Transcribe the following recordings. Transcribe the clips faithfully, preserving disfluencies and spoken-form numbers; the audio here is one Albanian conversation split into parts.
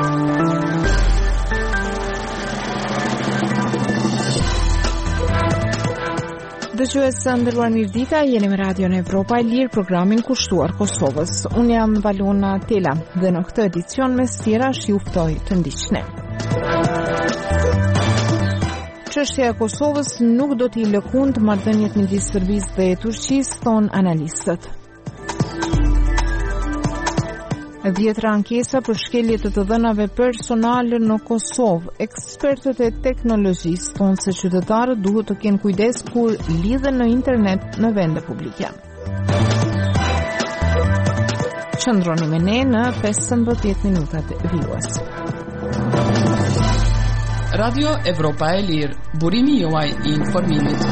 Dëgjues së nderuar mirëdita, jeni me Radion Evropa e Lirë, programin kushtuar Kosovës. Unë jam Valona Tela dhe në këtë edicion mes tjera ju ftoj të ndiqni. Çështja e Kosovës nuk do t'i lëkund marrëdhëniet midis Serbisë dhe Turqisë, thon analistët. Dhjetra ankesa për shkelje të të dhënave personale në Kosovë. Ekspertët e teknologjisë thonë se qytetarët duhet të kenë kujdes kur lidhen në internet në vende publike. Qëndroni me ne në pesëmbëdhjetë minutat vijues. Radio Evropa e Lirë, burimi juaj i informimit.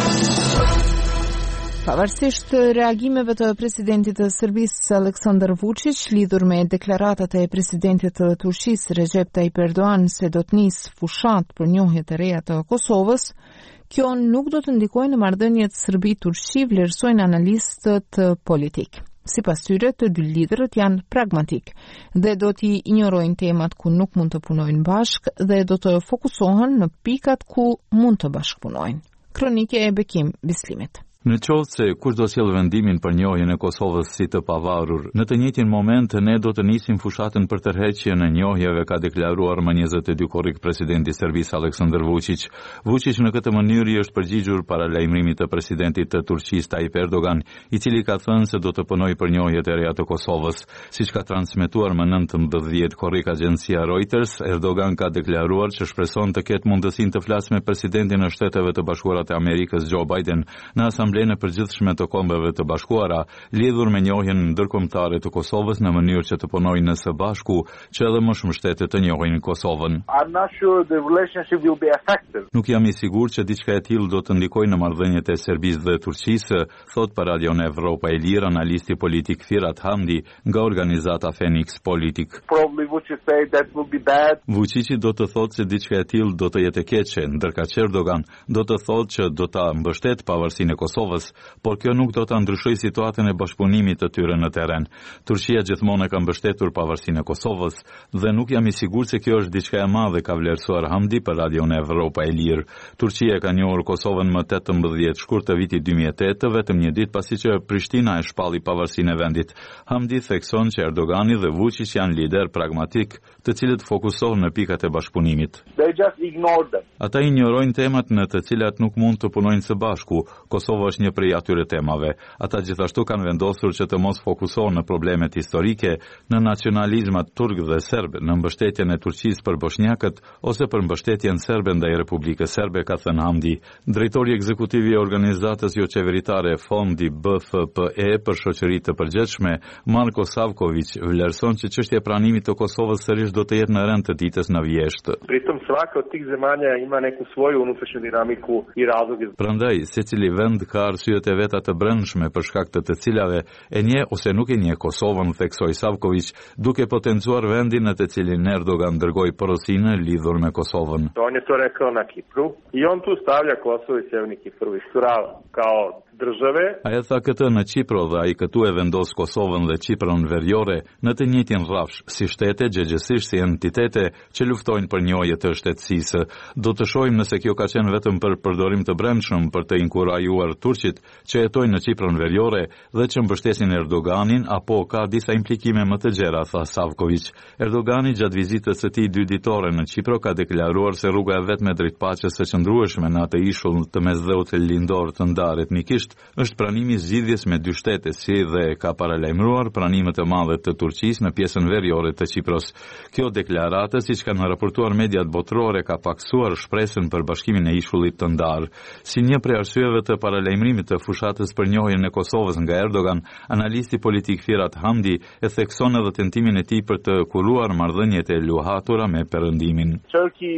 Pavarësisht reagimeve të presidentit të Serbisë Aleksandar Vučić lidhur me deklaratat e presidentit të Turqisë Recep Tayyip Erdogan se do të nisë fushat për njohjet e reja të Kosovës, kjo nuk do të ndikojë në marrëdhëniet Serbi-Turqi, vlerësojnë analistët politik. Sipas tyre, të dy liderët janë pragmatik dhe do t'i injorojnë temat ku nuk mund të punojnë bashkë dhe do të fokusohen në pikat ku mund të bashkëpunojnë. Kronike e Bekim Bislimit. Në qoftë se kush do sjellë vendimin për njohjen e Kosovës si të pavarur, në të njëjtin moment ne do të nisim fushatën për tërheqjen e njohjeve, ka deklaruar më njëzet e dy korrik presidenti i Serbisë Aleksandar Vučić. Vučić në këtë mënyrë i është përgjigjur para lajmërimit të presidentit të Turqisë Tayyip Erdogan, i cili ka thënë se do të punojë për njohjet e reja të Kosovës. Siç ka transmetuar më nëntëmbëdhjetë korrik agjencia Reuters, Erdogan ka deklaruar që shpreson të ketë mundësinë të flasë me presidentin e Shteteve të Bashkuara të Amerikës Joe Biden në Asamblenë e Përgjithshme të Kombeve të Bashkuara, lidhur me njohjen ndërkombëtare të Kosovës në mënyrë që të punojnë së bashku, që edhe më shumë shtete të njohin Kosovën. I'm not sure the relationship will be effective. Nuk jam i sigurt që diçka e tillë do të ndikojë në marrëdhëniet e Serbisë dhe Turqisë, thot për Radion Evropa e Lirë analisti politik Firat Hamdi nga organizata Phoenix Politik. Probably Vučić say that will be bad. Vučići do të thotë se diçka e tillë do të jetë e keqe, ndërka Erdogan do të thotë që do ta mbështet pavarësinë e Kosovës, por kjo nuk do ta ndryshojë situatën e bashkëpunimit të tyre në terren. Turqia gjithmonë e ka mbështetur pavarësinë e Kosovës dhe nuk jam i sigurt se kjo është diçka e madhe, ka vlerësuar Hamdi për Radion Evropa e Lirë. Turqia ka njohur Kosovën më tetëmbëdhjetë shkurt të vitit dy mijë e tetë, vetëm një ditë pasi që Prishtina e shpalli pavarësinë e vendit. Hamdi thekson që Erdogani dhe Vučić janë lider pragmatik, të cilët fokusohen në pikat e bashkëpunimit. They just ignore them. Ata injorojnë temat në të cilat nuk mund të punojnë së bashku. Kosova është një prej atyre temave. Ata gjithashtu kanë vendosur që të mos fokusohen në problemet historike, në nacionalizmat turk dhe serb, në mbështetjen e Turqisë për bosnjakët ose për mbështetjen serbe ndaj Republikës Serbe, ka thënë Hamdi. Drejtori ekzekutiv i organizatës jo qeveritare Fondi B F P E për shoqëritë të përgjithshme, Marko Savković, vlerëson që çështja e pranimit të Kosovës sërish do të jetë në rend të ditës në vjeshtë. Pritom svaka od tih zemalja ima neku svoju unutrašnju dinamiku i razloge. Prandaj, secili vend ka arsyet e veta të brendshme për shkak të të cilave e nje ose nuk e nje Kosovën, theksoi Savković, duke potencuar vendin në të cilin Erdogan dërgoi porosinë lidhur me Kosovën. On je to rekao na Kipru i on tu stavlja Kosovo i Severni Kipru isturava kao države. Ai tha këtë në Kipro dhe ai këtu e vendos Kosovën dhe Kiprën veriore në të njëjtin rrafsh si shtete, gjegjesisht si entitete që luftojnë për njohje të shtetësisë. Do të shohim nëse kjo ka qenë vetëm për përdorim të brendshëm për të inkurajuar turqit që jetojnë në Kiprën veriore dhe që mbështesin Erdoganin, apo ka disa implikime më të gjera, tha Savković. Erdogani gjatë vizitës së tij dy ditore në Kipro ka deklaruar se rruga e vetme drejt paqes së qëndrueshme në atë ishull të mesdheut lindor të ndarë etnikisht është pranimi i zgjidhjes me dy shtete, si dhe ka paralajmëruar pranimet e mëdha të Turqisë në pjesën veriore të Kipros. Kjo deklaratë, siç kanë raportuar mediat botërore, ka paksuar shpresën për bashkimin e ishullit të ndarë. Si një prej arsyeve të paralajmërimit të fushatës për njohjen e Kosovës nga Erdogan, analisti politik Firat Hamdi e thekson edhe tentimin e tij për të kuruar marrëdhëniet e luhatura me Perëndimin. Turkey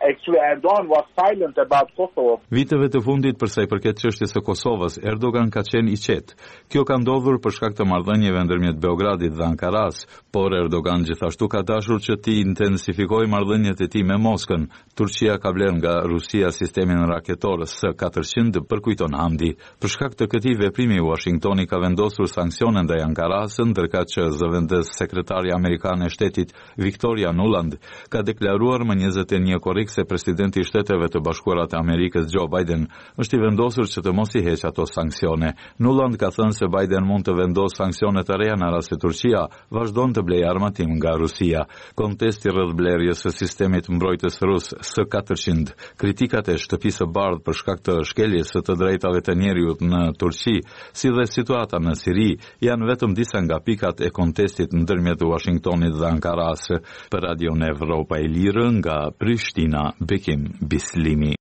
actually Erdogan was silent about Kosovo. Viteve të fundit për sa i përket çështjes së Kosovës, Erdogan ka qenë i qetë. Kjo ka ndodhur për shkak të marrëdhënieve ndërmjet Beogradit dhe Ankaras, por Erdogan gjithashtu ka dashur që të intensifikojë marrëdhëniet e tij me Moskën. Turqia ka bler nga Rusia sistemin raketor S katërqind, përkujton Hamdi. Për shkak të këtij veprimi, Washingtoni ka vendosur sanksione ndaj Ankaras, ndërkaq që zëvendës sekretari amerikan e shtetit Victoria Nuland ka deklaruar më njëzet e një korrik se presidenti i Shteteve të Bashkuara të Amerikës Joe Biden është i vendosur që të mos i heqë ato sanksione. Nuland ka thënë se Biden mund të vendosë sanksione të reja në rast se Turqia vazhdon të blejë armatim nga Rusia. Kontesti rreth blerjes së sistemit mbrojtës rus S katërqind, kritikat e shtëpisë së bardhë për shkak të shkeljes së të drejtave të njeriut në Turqi, si dhe situata në Siri, janë vetëm disa nga pikat e kontestit ndërmjet Washingtonit dhe Ankaras. Për Radio Evropa e Lirë nga Prishtina, Bekim Bislimi.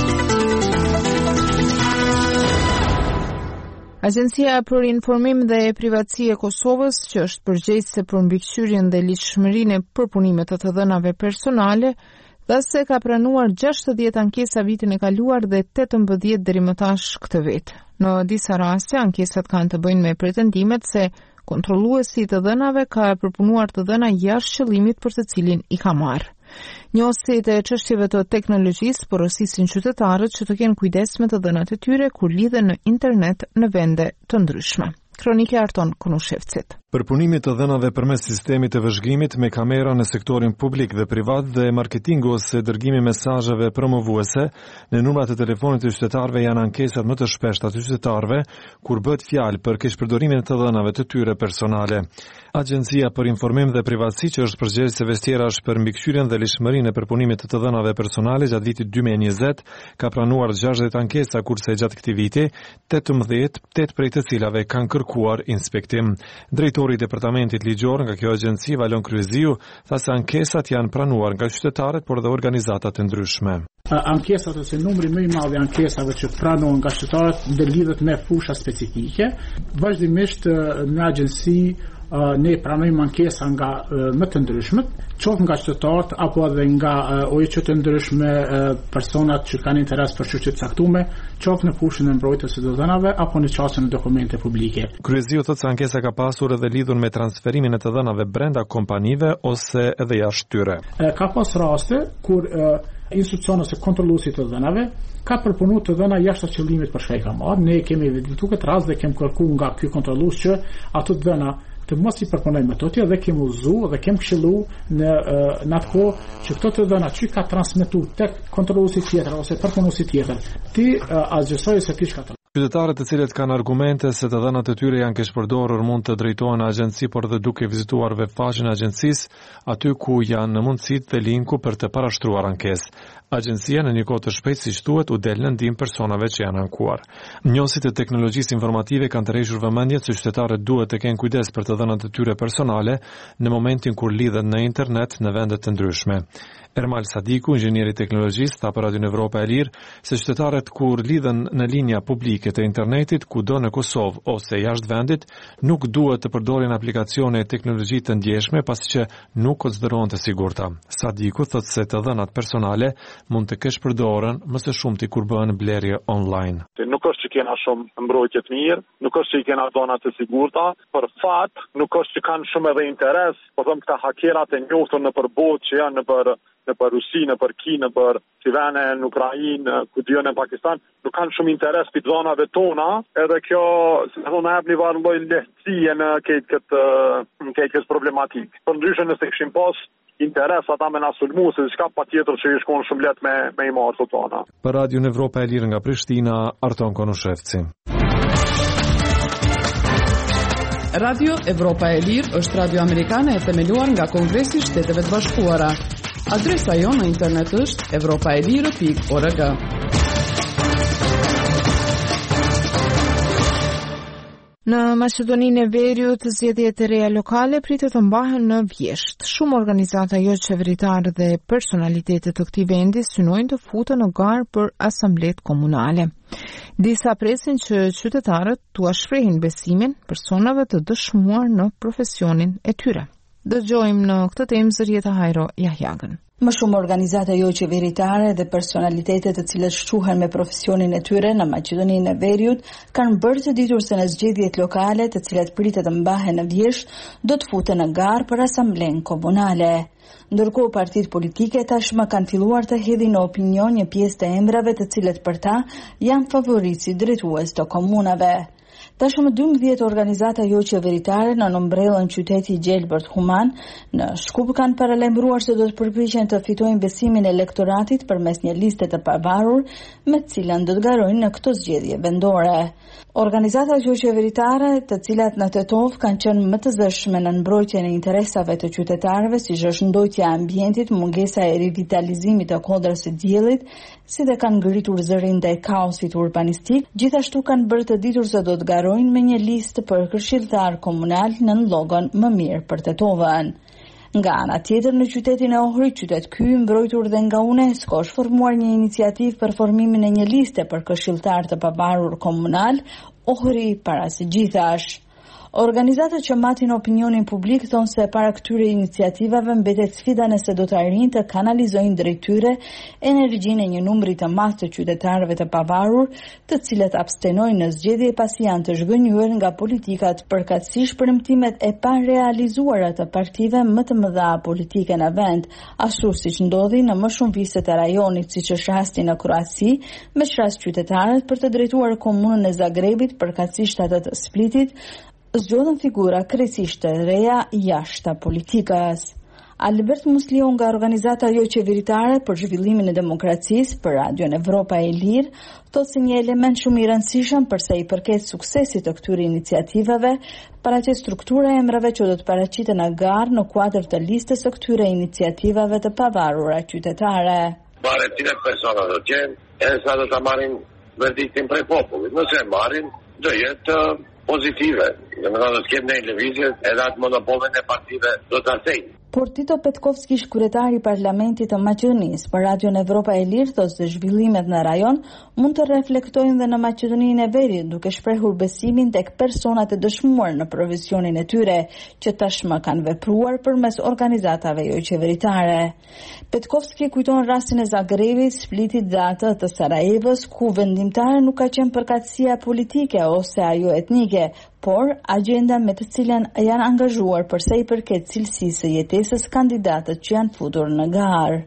Agjencia për Informim dhe Privatësi e Kosovës, që është përgjegjëse për mbikëqyrjen dhe ligjshmërinë e përpunimit të të dhënave personale, dhe se ka pranuar gjashtëdhjetë ankesa vitin e kaluar dhe tetëmbëdhjetë deri më tash këtë vit. Në disa raste, ankesat kanë të bëjnë me pretendimet se kontrolluesi i të dhënave ka përpunuar të dhëna jashtë qëllimit për të cilin i ka marrë. Njohësit e çështjeve të teknologjisë porosisin qytetarët që të kenë kujdes me të dhënat e tyre kur lidhen në internet në vende të ndryshme. Kronike Arton Kunushevcit. Përpunimi të dhënave përmes sistemit të vëzhgimit me kamera në sektorin publik dhe privat dhe marketingu ose dërgimi mesazheve promovuese në numrat e telefonit të qytetarëve janë ankesat më të shpeshta të qytetarëve kur bëhet fjalë për keqpërdorimin e të dhënave të tyre personale. Agjencia për Informim dhe Privatësi, që është përgjegjëse vestierash për mbikëqyrjen dhe lishmërinë e përpunimit të të dhënave personale gjatë vitit dy mijë e njëzet, ka pranuar gjashtëdhjetë ankesa, kurse gjatë këtij viti tetëmbëdhjetë, tetë prej të cilave kanë kërkuar inspektim. Drejtori i Departamentit Ligjor nga kjo agjenci, Valon Kryeziu, tha se ankesat janë pranuar nga qytetarët, por dhe organizata të ndryshme. Ankesat ose numri më i madh i ankesave që pranohen nga qytetarët ndërlidhet me fusha specifike. Vazhdimisht në agjenci ne pranojmë ankesa nga më të ndryshmet, qoftë nga qytetarët apo edhe nga O I Q të ndryshme, personat që kanë interes për çështje të caktuara, qoftë në fushën e mbrojtjes së të dhënave apo në çështjen e dokumente publike. Kryeziu thotë se ankesa ka pasur edhe lidhur me transferimin e të dhënave brenda kompanive ose edhe jashtë tyre. Ka pas raste kur institucioni ose kontrolluesi të dhënave ka përpunuar të dhëna jashtë qëllimit për çka i ka marrë. Ne kemi evidentuar këtë rast dhe kemi kërkuar nga ky kontrollues që ato të dhëna të mos i përpunojmë ato dhe kemi udhëzuar dhe kemi këshilluar në në atë kohë që këto të dhëna që ka transmetuar tek kontrolluesi tjetër ose përpunuesi tjetër, ti azgjësoj se ti çka. Qytetarët të cilët kanë argumente se të dhënat e tyre janë keqpërdorur mund të drejtohen në agjenci, por dhe duke vizituar webfaqen e agjencisë, aty ku janë në mundësitë dhe linku për të parashtruar ankesë. Agjencia në një kohë të shpejtë, siç thuhet, u del në ndihmë personave që janë ankuar. Njohësit e teknologjisë informative kanë tërhequr vëmendjen se qytetarët duhet të kenë kujdes për të dhënat e tyre personale në momentin kur lidhen në internet në vende të ndryshme. Ermal Sadiku, inxhinieri i teknologjisë, tha për Radio Evropa e Lirë se qytetarët kur lidhen në linja publike të internetit kudo në Kosovë ose jashtë vendit nuk duhet të përdorin aplikacione e teknologji të ndjeshme pasi që nuk konsiderohen të sigurta. Sadiku thotë se të dhënat personale mund të keqpërdoren më së shumti kur bëhen blerje online. Nuk është që kena shumë mbrojtje të mirë, nuk është që i kena dhëna të sigurta, për fat nuk është që kanë shumë edhe interes, po them këta hakerat e njohur në përbotë që janë në për në për Rusi, në për Kinë, në për Sivene, në Ukrainë, ku dijo në Pakistan, nuk kanë shumë interes për dhënave tona, edhe kjo, si më thonë, jep një varë lloj lehtësie në këtë këtë në këtë këtë problematikë. Për ndryshe nëse kishim pas interes ata me na sulmu, se diçka patjetër që i shkon shumë lehtë me me i marrë të tona. Për Radio Evropa e Lirë nga Prishtina, Arton Konushevci. Radio Evropa e Lirë është radio amerikane e themeluar nga Kongresi i Shteteve të Bashkuara. Adresa jonë në internet është evropaelire pikë org. Në Maqedoninë e Veriut, zgjedhjet e reja lokale pritet të mbahen në vjesht. Shumë organizata jo qeveritare dhe personalitete të këtij vendi synojnë të futen në garë për asamblet komunale. Disa presin që qytetarët tua shprehin besimin personave të dëshmuar në profesionin e tyre. Dëgjojmë në këtë temë zërjeta Hajro Jahjagën. Më shumë organizata jo qeveritare dhe personalitetet të cilët shquhen me profesionin e tyre në Maqedoninë e Veriut kanë bërë të ditur se në zgjedhjet lokale, të cilat pritet të mbahen në vjesht, do të futen në garë për asamblen komunale. Ndërkohë partitë politike tashmë kanë filluar të hedhin në opinion një pjesë të emrave të cilët për ta janë favoritë si drejtues të komunave. Tashmë dymbëdhjetë organizata jo qeveritare në nëmbrellën qyteti i Gjelbërt Human në Shkup kanë paralajmëruar se do të përpiqen të fitojnë besimin e elektoratit përmes një liste të pavarur me të cilën do të garojnë në këto zgjedhje vendore. Organizatat jo qeveritare, të cilat në Tetov kanë qenë më të zëshme në mbrojtjen e interesave të qytetarëve, si është ndoytja e ambientit, mungesa e rivitalizimit të kodrës së diellit, si dhe kanë ngritur zërin ndaj kaosit urbanistik, gjithashtu kanë bërë të ditur se do të garojnë me një listë për këshilltar komunal në llogon më mirë për Tetovën. Nga ana tjetër, në qytetin e Ohrit, qytet ky mbrojtur dhe nga UNESCO, është formuar një iniciativë për formimin e një liste për këshilltar të pavarur komunal, Ohri para së gjithash. Organizatët që matin opinionin publik thonë se para këtyre iniciativave mbetet sfida nëse do të arrijnë të kanalizojnë drejt tyre energjinë e një numri të madh të qytetarëve të pavarur, të cilët abstenojnë në zgjedhje pasi janë të zhgënjur nga politikat përkatësisht premtimet e parealizuara të partive më të mëdha politike në vend, ashtu siç ndodhi në më shumë viste të rajonit, siç është rasti në Kroaci, me çrast qytetarët për të drejtuar komunën e Zagrebit, përkatësisht atë të Splitit, zgjodhen figura krejtësisht të reja jashtë politikës. Albert Musliu nga organizata jo qeveritare për zhvillimin e demokracisë për Radion Evropa e Lirë thotë se një element shumë i rëndësishëm përsa i përket suksesit të këtyre iniciativave paraqet struktura e emrave që do të paraqiten në garë në kuadër të listës së këtyre iniciativave të pavarura qytetare. Pare cilat persona do të jenë, edhe sa do ta marrin verdiktin prej popullit. Nëse e marrin, do jetë pozitive. Dhe më do të kemë në lëvizje edhe atë monopolin e partive do të artejnë. Por Tito Petkovski, kryetari i Parlamentit të Maqedonisë, për Radion Evropa e Lirë thotë se zhvillimet në rajon mund të reflektojnë dhe në Maqedoninë e Veriut, duke shprehur besimin tek personat e dëshmuar në profesionin e tyre, që tashmë kanë vepruar përmes organizatave jo qeveritare. Petkovski kujton rastin e Zagrebit, Splitit dhe atë të Sarajevos, ku vendimtare nuk ka qenë përkatësia politike ose ajo etnike, por agenda me të cilën janë angazhuar përsa i përket cilësisë së jetesës kandidatët që janë futur në garë.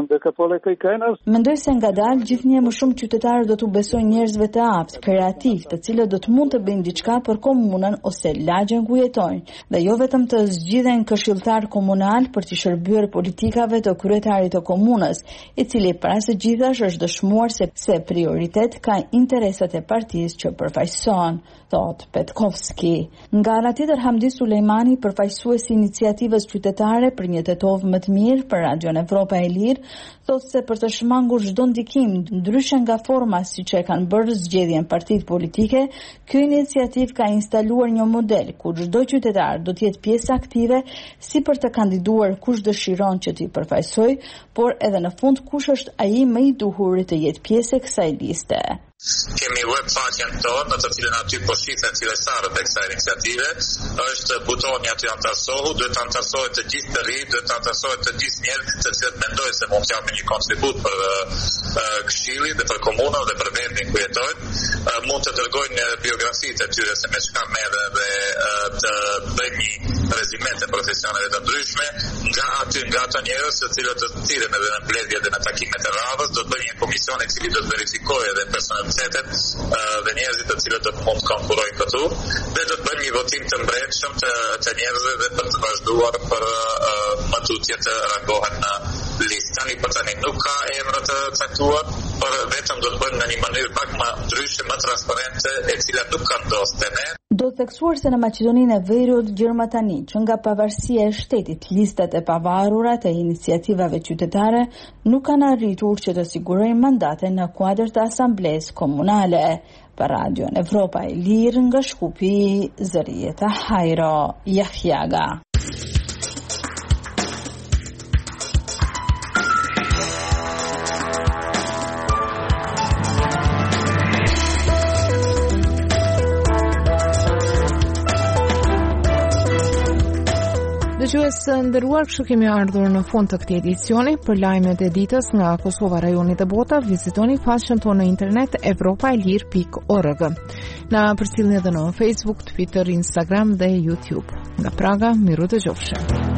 Mendoj se ngadalë gjithnjë më shumë qytetarë do t'u besojnë njerëzve të aftë, kreativ, të cilët do të mund të bëjnë diçka për komunën ose lagjen ku jetojnë, dhe jo vetëm të zgjidhen këshilltar komunal për të shërbyer politikave të kryetarit të komunës, i cili para së gjithash është dëshmuar se, se prioritet ka interesat e partisë që përfaqëson, thot Petkovski. Nga ana tjetër, Hamdi Sulejmani, përfaqësuesi i iniciativës qytetare për një Tetov më të mirë për Radion Evropa e Lirë, thotë se për të shmangur çdo ndikim ndryshe nga forma siç e kanë bërë zgjedhjen partitë politike, kjo iniciativë ka instaluar një model ku çdo qytetar do të jetë pjesë aktive si për të kandiduar kush dëshiron që t'i përfaqësojë, por edhe në fund kush është ai më i duhur të jetë pjesë e kësaj liste. Kemi web faqen tonë, në të cilën aty po shifen cilësarët e kësaj iniciative, është butoni aty antarësohu, duhet të antarësohet të gjithë të ri, duhet të antarësohet të gjithë njerëzit të cilët mendojnë se mund të japin një kontribut për uh, këshillin dhe për komunën dhe për vendin ku jetojnë, uh, mund të dërgojnë biografitë e tyre se me çka merren dhe uh, të bëjnë një rezimente profesionale të ndryshme, nga aty nga ato njerëz të cilët të thirren edhe në mbledhje dhe në takimet e radhës, do të bëjë një komision i cili do të verifikojë edhe personat dhe njerëzit të cilët do të mund të konkurrojnë këtu, dhe do të bëjmë një votim të mbretshëm të, të njerëzve dhe për të vazhduar për uh, më tutje të rangohen në listë. Tani për tani nuk ka emra të caktuar, por vetëm do të bëjmë në një mënyrë pak më ndryshe, më transparente, e cila nuk ka ndosur te ne. Do të theksuar se në Maqedoninë e Veriut gjërma tani që nga pavarësia e shtetit, listat e pavarura të iniciativave qytetare nuk kanë arritur që të sigurojnë mandate në kuadër të asamblesë komunale. Për Radion Evropa e Lirë nga Shkupi, Zërieta Hajro Jahjaga. Dëgjues së nderuar, kështu kemi ardhur në fund të këtij edicioni. Për lajmet e ditës nga Kosova, rajoni dhe bota, vizitoni faqen tonë në internet evropaelir pikë org. Na përcjellni edhe në Facebook, Twitter, Instagram dhe YouTube. Nga Praga, miru dëgjofshim.